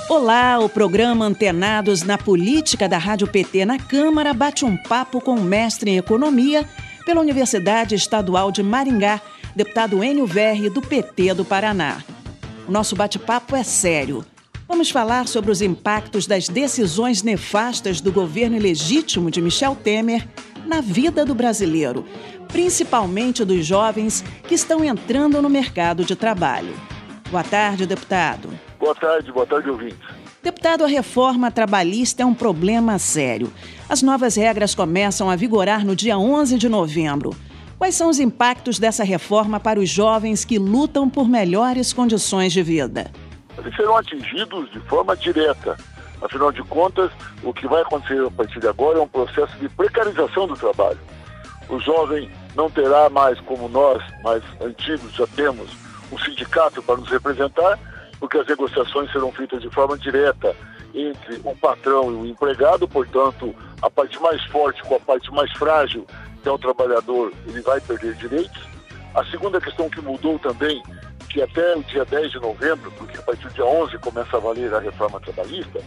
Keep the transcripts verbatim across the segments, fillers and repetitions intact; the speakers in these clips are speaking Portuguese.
Olá, o programa Antenados na Política da Rádio P T na Câmara bate um papo com o mestre em Economia pela Universidade Estadual de Maringá, deputado Enio Verri, do P T do Paraná. O nosso bate-papo é sério. Vamos falar sobre os impactos das decisões nefastas do governo ilegítimo de Michel Temer na vida do brasileiro, principalmente dos jovens que estão entrando no mercado de trabalho. Boa tarde, deputado. Boa tarde, boa tarde, ouvintes. Deputado, a reforma trabalhista é um problema sério. As novas regras começam a vigorar no dia onze de novembro. Quais são os impactos dessa reforma para os jovens que lutam por melhores condições de vida? Eles serão atingidos de forma direta. Afinal de contas, o que vai acontecer a partir de agora é um processo de precarização do trabalho. O jovem não terá mais, como nós, mais antigos, já temos, um sindicato para nos representar, porque as negociações serão feitas de forma direta entre o patrão e o empregado, portanto, a parte mais forte com a parte mais frágil, que é o trabalhador, ele vai perder direitos. A segunda questão que mudou também, que até o dia dez de novembro, porque a partir do dia onze começa a valer a reforma trabalhista,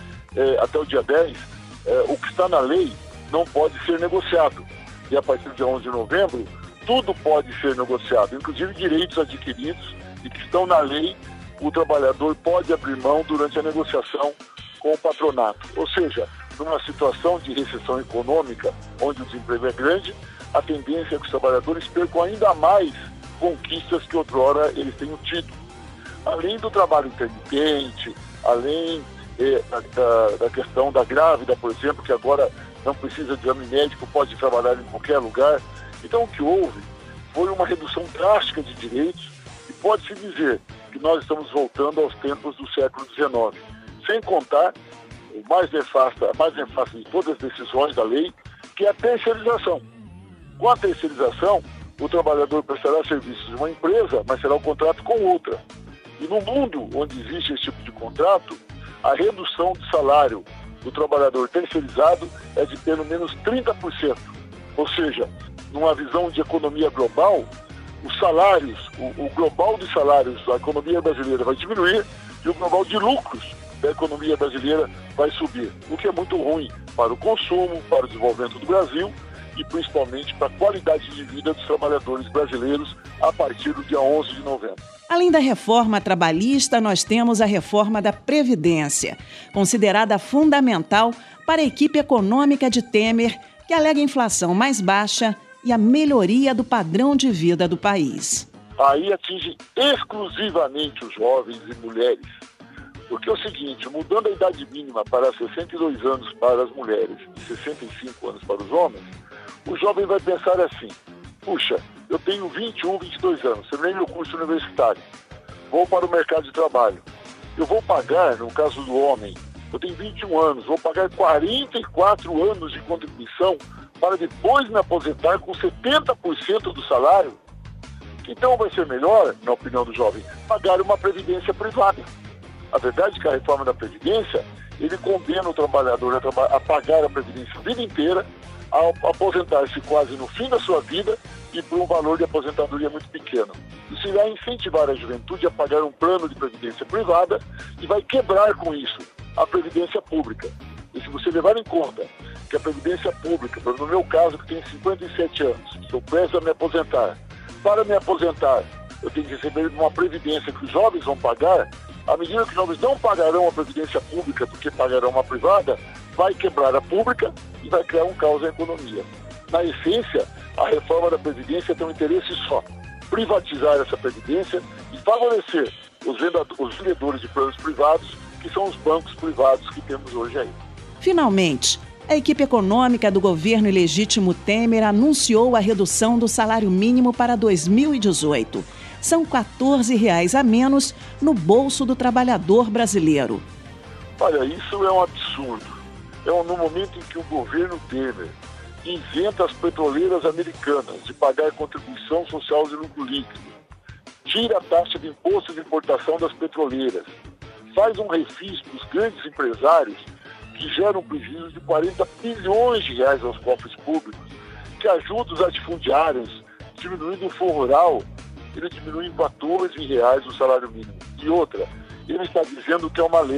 é, até o dia dez, é, o que está na lei não pode ser negociado. E a partir do dia onze de novembro, tudo pode ser negociado, inclusive direitos adquiridos e que estão na lei, o trabalhador pode abrir mão durante a negociação com o patronato. Ou seja, numa situação de recessão econômica, onde o desemprego é grande, a tendência é que os trabalhadores percam ainda mais conquistas que outrora eles tenham tido. Além do trabalho intermitente, além eh, da, da questão da grávida, por exemplo, que agora não precisa de exame médico, pode trabalhar em qualquer lugar. Então, o que houve foi uma redução drástica de direitos e pode-se dizer que nós estamos voltando aos tempos do século dezenove. Sem contar o mais nefasto, a mais nefasta de todas as decisões da lei, que é a terceirização. Com a terceirização, o trabalhador prestará serviços de uma empresa, mas será um contrato com outra. E no mundo onde existe esse tipo de contrato, a redução de salário do trabalhador terceirizado é de pelo menos trinta por cento. Ou seja, numa visão de economia global, os salários, o, o global de salários da economia brasileira vai diminuir e o global de lucros da economia brasileira vai subir, o que é muito ruim para o consumo, para o desenvolvimento do Brasil e principalmente para a qualidade de vida dos trabalhadores brasileiros a partir do dia onze de novembro. Além da reforma trabalhista, nós temos a reforma da Previdência, considerada fundamental para a equipe econômica de Temer, que alega inflação mais baixa e a melhoria do padrão de vida do país. Aí atinge exclusivamente os jovens e mulheres. Porque é o seguinte, mudando a idade mínima para sessenta e dois anos para as mulheres e sessenta e cinco anos para os homens, o jovem vai pensar assim: puxa, eu tenho vinte e um, vinte e dois anos, terminei meu curso universitário, vou para o mercado de trabalho. Eu vou pagar, no caso do homem, eu tenho vinte e um anos, vou pagar quarenta e quatro anos de contribuição para depois me aposentar com setenta por cento do salário. Então vai ser melhor, na opinião do jovem, pagar uma previdência privada. A verdade é que a reforma da Previdência, ele condena o trabalhador a, traba- a pagar a Previdência a vida inteira, a aposentar-se quase no fim da sua vida e por um valor de aposentadoria muito pequeno. Isso irá incentivar a juventude a pagar um plano de previdência privada e vai quebrar com isso a Previdência Pública. E se você levar em conta que a Previdência Pública, no meu caso, que tenho cinquenta e sete anos, estou prestes a me aposentar, para me aposentar, eu tenho que receber uma previdência que os jovens vão pagar. À medida que os jovens não pagarão a previdência pública porque pagarão uma privada, vai quebrar a pública e vai criar um caos na economia. Na essência, a reforma da Previdência tem um interesse só: privatizar essa Previdência e favorecer os, venda- os vendedores de planos privados, que são os bancos privados que temos hoje aí. Finalmente, a equipe econômica do governo ilegítimo Temer anunciou a redução do salário mínimo para dois mil e dezoito. São quatorze reais a menos no bolso do trabalhador brasileiro. Olha, isso é um absurdo. É um, no momento em que o governo Temer isenta as petroleiras americanas de pagar contribuição social de lucro líquido, tira a taxa de imposto de importação das petroleiras, faz um refis para os grandes empresários que geram prejuízo de quarenta bilhões de reais aos cofres públicos, que ajuda os latifundiários, diminuindo o fundo rural, ele diminui em quatorze reais o salário mínimo. E outra, ele está dizendo que é uma lei.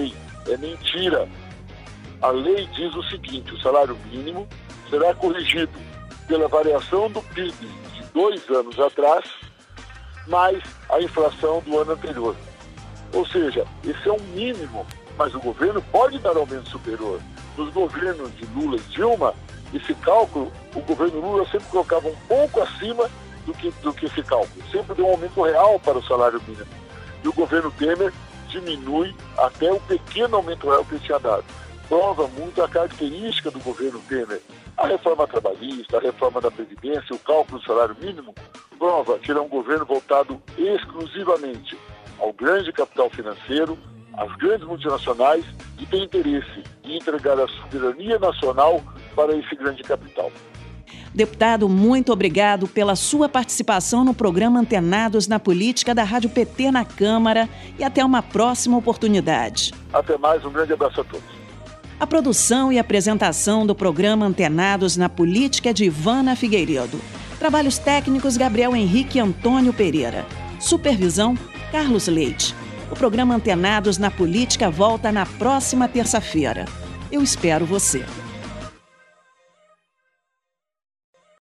É mentira. A lei diz o seguinte: o salário mínimo será corrigido pela variação do P I B de dois anos atrás, mais a inflação do ano anterior. Ou seja, esse é um mínimo, mas o governo pode dar aumento superior. Nos governos de Lula e Dilma, esse cálculo, o governo Lula sempre colocava um pouco acima do que, do que esse cálculo. Sempre deu um aumento real para o salário mínimo. E o governo Temer diminui até o pequeno aumento real que ele tinha dado. Prova muito a característica do governo Temer. A reforma trabalhista, a reforma da Previdência, o cálculo do salário mínimo, prova que ele é um governo voltado exclusivamente ao grande capital financeiro, às grandes multinacionais, e tem interesse em entregar a soberania nacional para esse grande capital. Deputado, muito obrigado pela sua participação no programa Antenados na Política da Rádio P T na Câmara e até uma próxima oportunidade. Até mais, um grande abraço a todos. A produção e apresentação do programa Antenados na Política é de Ivana Figueiredo. Trabalhos técnicos Gabriel Henrique Antônio Pereira. Supervisão Carlos Leite. O programa Antenados na Política volta na próxima terça-feira. Eu espero você.